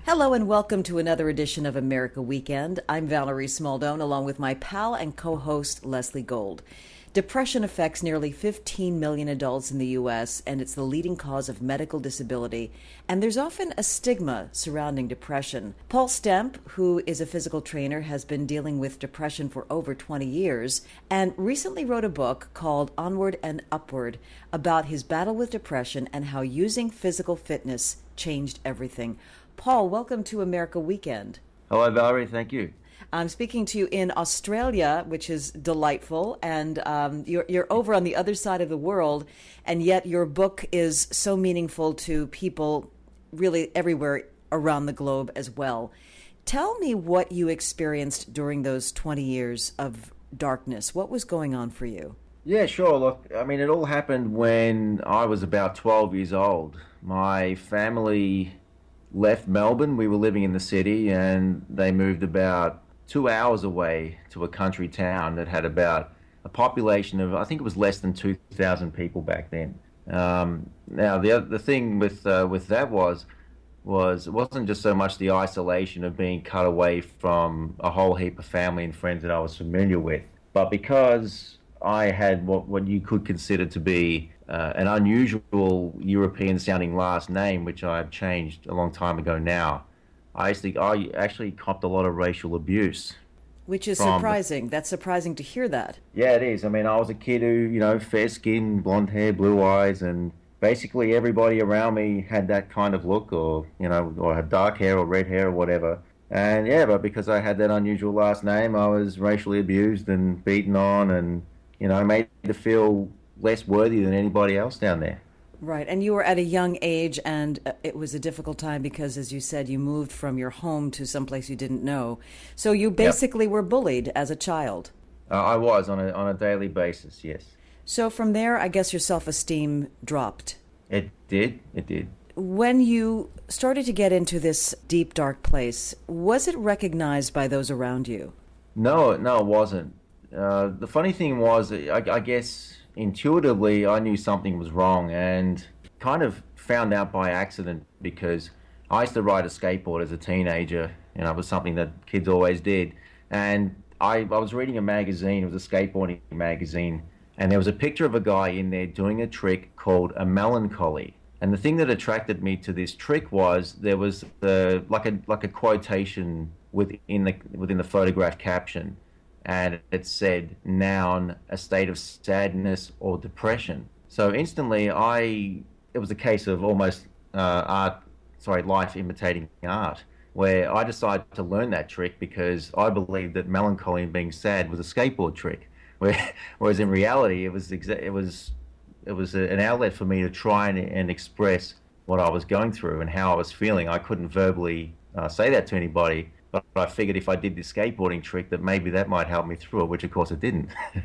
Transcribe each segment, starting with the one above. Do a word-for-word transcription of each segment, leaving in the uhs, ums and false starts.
Hello and welcome to another edition of America Weekend. I'm Valerie Smaldone along with my pal and co-host Leslie Gold. Depression affects nearly fifteen million adults in the U S and it's the leading cause of medical disability. And there's often a stigma surrounding depression. Paul Stemp, who is a physical trainer, has been dealing with depression for over twenty years and recently wrote a book called Onward and Upward about his battle with depression and how using physical fitness changed everything. Paul, welcome to America Weekend. Hello, Valerie. Thank you. I'm speaking to you in Australia, which is delightful, and um, you're, you're over on the other side of the world, and yet your book is so meaningful to people really everywhere around the globe as well. Tell me what you experienced during those twenty years of darkness. What was going on for you? Yeah, sure. Look, I mean, it all happened when I was about twelve years old. My family left Melbourne. We were living in the city, and they moved about two hours away to a country town that had about a population of, I think it was less than two thousand people back then. Um, now, the other, the thing with uh, with that was, was it wasn't just so much the isolation of being cut away from a whole heap of family and friends that I was familiar with, but because I had what, what you could consider to be uh, an unusual European-sounding last name, which I've changed a long time ago now. I actually, I actually copped a lot of racial abuse. Which is surprising. The, That's surprising to hear that. Yeah, it is. I mean, I was a kid who, you know, fair skin, blonde hair, blue eyes, and basically everybody around me had that kind of look, or, you know, or had dark hair or red hair or whatever. And yeah, but because I had that unusual last name, I was racially abused and beaten on and, you know, made to feel less worthy than anybody else down there. Right, and you were at a young age, and it was a difficult time because, as you said, you moved from your home to someplace you didn't know. So you basically yep. were bullied as a child. Uh, I was, on a on a daily basis, yes. So from there, I guess your self-esteem dropped. It did, it did. When you started to get into this deep, dark place, was it recognized by those around you? No, no, it wasn't. Uh, the funny thing was, I, I guess intuitively I knew something was wrong, and kind of found out by accident because I used to ride a skateboard as a teenager, and it was something that kids always did. And I, I was reading a magazine, it was a skateboarding magazine, and there was a picture of a guy in there doing a trick called a melancholy. And the thing that attracted me to this trick was there was the like a like a quotation within the within the photograph caption. And it said, noun, a state of sadness or depression. So instantly, I it was a case of almost uh, art, sorry, life imitating art, where I decided to learn that trick because I believed that melancholy and being sad was a skateboard trick, where, whereas in reality, it was exa- it was it was a, an outlet for me to try and, and express what I was going through and how I was feeling. I couldn't verbally uh, say that to anybody. But I figured if I did the skateboarding trick that maybe that might help me through it, which of course it didn't.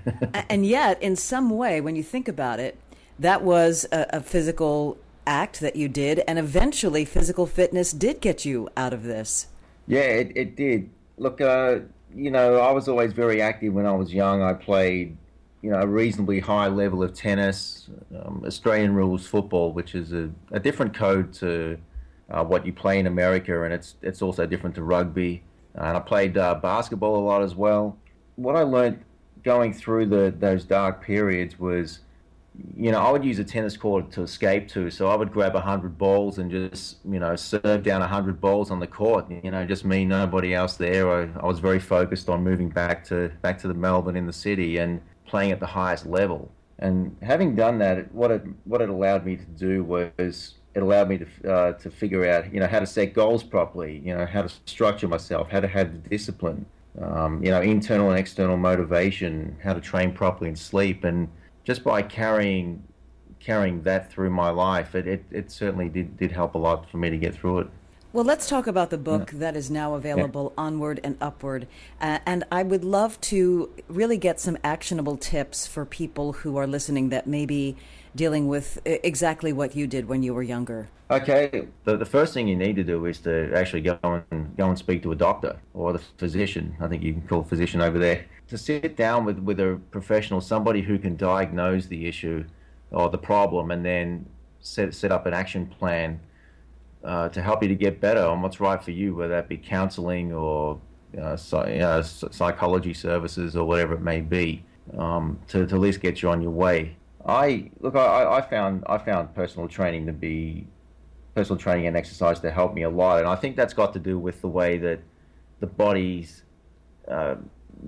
And yet, in some way, when you think about it, that was a, a physical act that you did, and eventually physical fitness did get you out of this. Yeah, it, it did. Look, uh, you know, I was always very active when I was young. I played, you know, a reasonably high level of tennis, um, Australian rules football, which is a, a different code to Uh, what you play in America, and it's it's also different to rugby. Uh, and I played uh, basketball a lot as well. What I learned going through the those dark periods was, you know, I would use a tennis court to escape to. So I would grab a hundred balls and just, you know, serve down a hundred balls on the court. You know, just me, nobody else there. I, I was very focused on moving back to back to the Melbourne in the city and playing at the highest level. And having done that, what it what it allowed me to do was it allowed me to uh, to figure out, you know, how to set goals properly, you know, how to structure myself, how to have the discipline, um, you know, internal and external motivation, how to train properly and sleep. And just by carrying carrying that through my life, it, it, it certainly did, did help a lot for me to get through it. Well, let's talk about the book Yeah. that is now available, Yeah. Onward and Upward. Uh, and I would love to really get some actionable tips for people who are listening that may be dealing with e- exactly what you did when you were younger. Okay, the, the first thing you need to do is to actually go and go and speak to a doctor or the physician. I think you can call a physician over there. To sit down with, with a professional, somebody who can diagnose the issue or the problem, and then set set up an action plan uh, to help you to get better on what's right for you, whether that be counseling or uh, psy- uh, psychology services or whatever it may be, um, to, to at least get you on your way. I look. I, I found I found personal training to be personal training and exercise to help me a lot, and I think that's got to do with the way that the body's uh,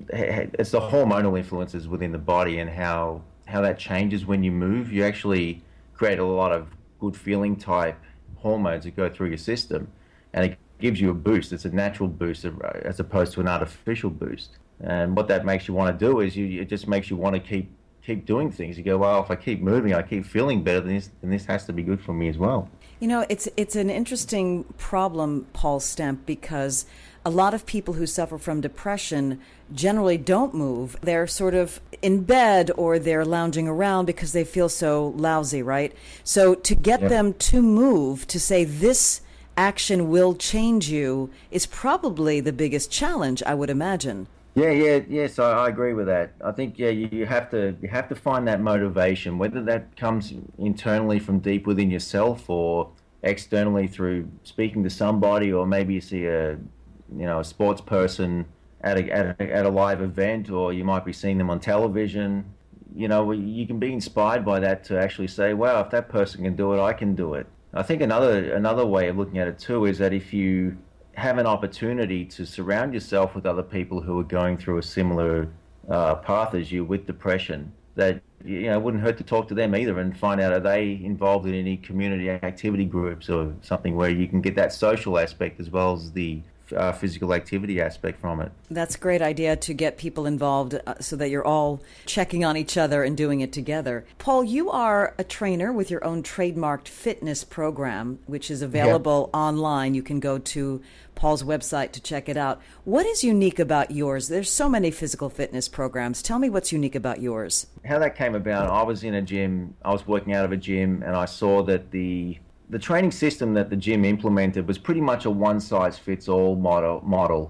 it's the hormonal influences within the body and how how that changes when you move. You actually create a lot of good feeling type hormones that go through your system, and it gives you a boost. It's a natural boost as opposed to an artificial boost. And what that makes you want to do is you, it just makes you want to keep keep doing things. You go, well, if I keep moving, I keep feeling better, then this, then this has to be good for me as well. You know, it's it's an interesting problem, Paul Stemp, because a lot of people who suffer from depression generally don't move. They're sort of in bed or they're lounging around because they feel so lousy, right? So to get yeah. them to move, to say this action will change you, is probably the biggest challenge, I would imagine. Yeah, yeah, yes, I, I agree with that. I think yeah, you, you have to you have to find that motivation, whether that comes internally from deep within yourself or externally through speaking to somebody, or maybe you see a you know a sports person at a at a, at a live event, or you might be seeing them on television. You know, you can be inspired by that to actually say, "Wow, if that person can do it, I can do it." I think another another way of looking at it too is that if you have an opportunity to surround yourself with other people who are going through a similar uh, path as you with depression, that you know, it wouldn't hurt to talk to them either and find out, are they involved in any community activity groups or something where you can get that social aspect as well as the uh, physical activity aspect from it. That's a great idea, to get people involved uh, so that you're all checking on each other and doing it together. Paul, you are a trainer with your own trademarked fitness program, which is available yeah. online. You can go to Paul's website to check it out. What is unique about yours? There's so many physical fitness programs. Tell me what's unique about yours. How that came about, I was in a gym, I was working out of a gym, and I saw that the the training system that the gym implemented was pretty much a one-size-fits-all model, model.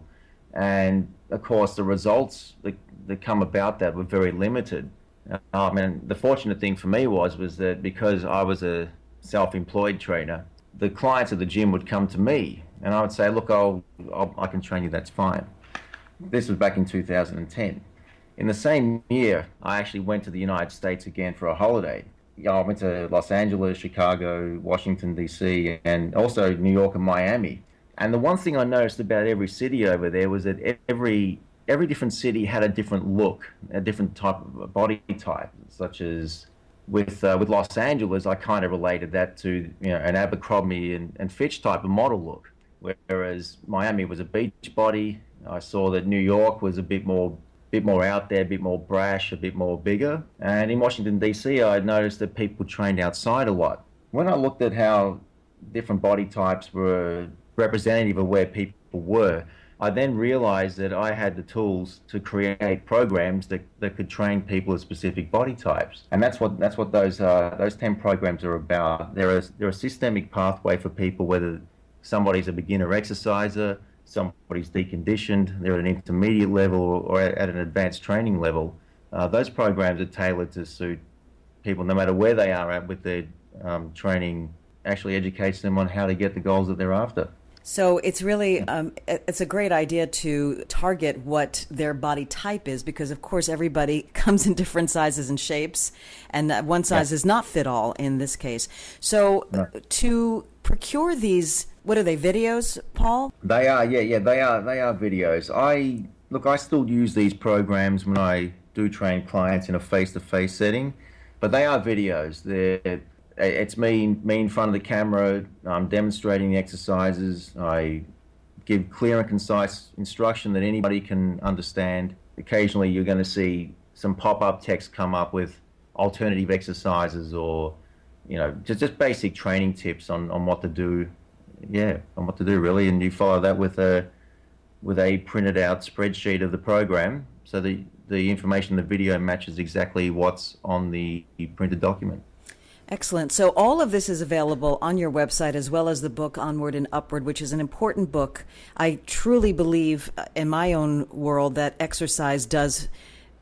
And of course, the results that, that come about that were very limited. Um, and the fortunate thing for me was, was that because I was a self-employed trainer, the clients of the gym would come to me, and I would say, look, I'll, I'll, I can train you, that's fine. This was back in two thousand ten. In the same year, I actually went to the United States again for a holiday. I went to Los Angeles, Chicago, Washington, D C, and also New York and Miami. And the one thing I noticed about every city over there was that every every different city had a different look, a different type of body type, such as with uh, with Los Angeles, I kind of related that to you know an Abercrombie and, and Fitch type of model look, whereas Miami was a beach body. I saw that New York was a bit more bit more out there, a bit more brash, a bit more bigger. And in Washington, D C, I noticed that people trained outside a lot. When I looked at how different body types were representative of where people were, I then realized that I had the tools to create programs that, that could train people with specific body types. And that's what that's what those uh, those ten programs are about. They're a, they're a systemic pathway for people, whether somebody's a beginner exerciser, somebody's deconditioned, they're at an intermediate level, or at an advanced training level. Uh, those programs are tailored to suit people no matter where they are at with their um, training, actually educates them on how to get the goals that they're after. So it's really, um, it's a great idea to target what their body type is, because of course everybody comes in different sizes and shapes, and that one size yeah. is not fit all in this case. So no. to procure these, what are they, videos, Paul? They are, yeah, yeah, they are, they are videos. I, look, I still use these programs when I do train clients in a face-to-face setting, but they are videos. They're It's me, me in front of the camera. I'm demonstrating the exercises. I give clear and concise instruction that anybody can understand. Occasionally you're going to see some pop-up text come up with alternative exercises or, you know, just, just basic training tips on, on what to do. Yeah, on what to do really. And you follow that with a, with a printed out spreadsheet of the program, so the, the information in the video matches exactly what's on the printed document. Excellent. So all of this is available on your website, as well as the book Onward and Upward, which is an important book. I truly believe in my own world that exercise does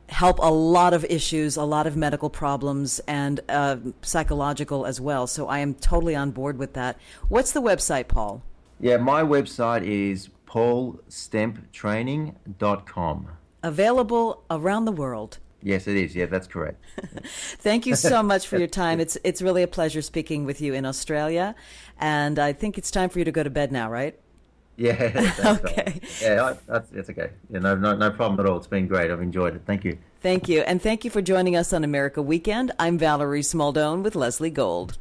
help a lot of issues, a lot of medical problems, and uh, psychological as well. So I am totally on board with that. What's the website, Paul? Yeah, my website is paul stemp training dot com. Available around the world. Yes, it is. Yeah, that's correct. Thank you so much for your time. It's it's really a pleasure speaking with you in Australia. And I think it's time for you to go to bed now, right? Yeah. That's okay. Right. Yeah, I, that's, that's okay. Yeah, no, no, no problem at all. It's been great. I've enjoyed it. Thank you. Thank you. And thank you for joining us on America Weekend. I'm Valerie Smaldone with Leslie Gold.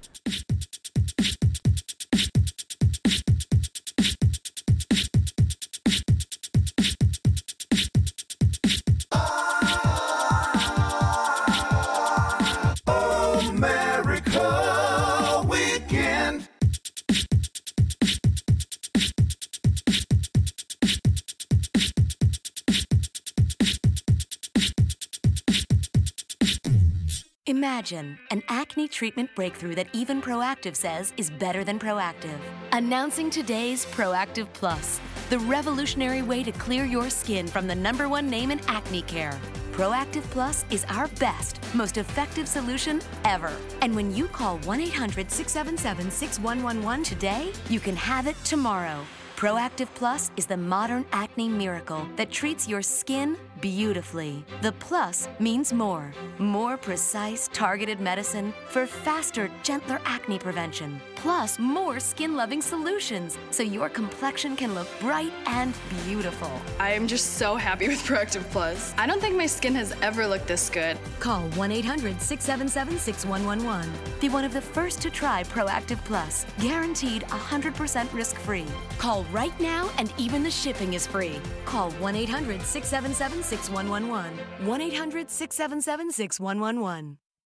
Imagine an acne treatment breakthrough that even Proactiv says is better than Proactiv. Announcing today's Proactiv Plus, the revolutionary way to clear your skin from the number one name in acne care. Proactiv Plus is our best, most effective solution ever. And when you call one eight hundred, six seven seven, six one one one today, you can have it tomorrow. Proactiv Plus is the modern acne miracle that treats your skin beautifully. The plus means more. More precise, targeted medicine for faster, gentler acne prevention. Plus more skin-loving solutions so your complexion can look bright and beautiful. I am just so happy with Proactiv Plus. I don't think my skin has ever looked this good. Call one eight hundred, six seven seven, six one one one. Be one of the first to try Proactiv Plus. Guaranteed one hundred percent risk-free. Call right now and even the shipping is free. Call one eight hundred, six seven seven, six one one one. one eight hundred, six seven seven, six one one one.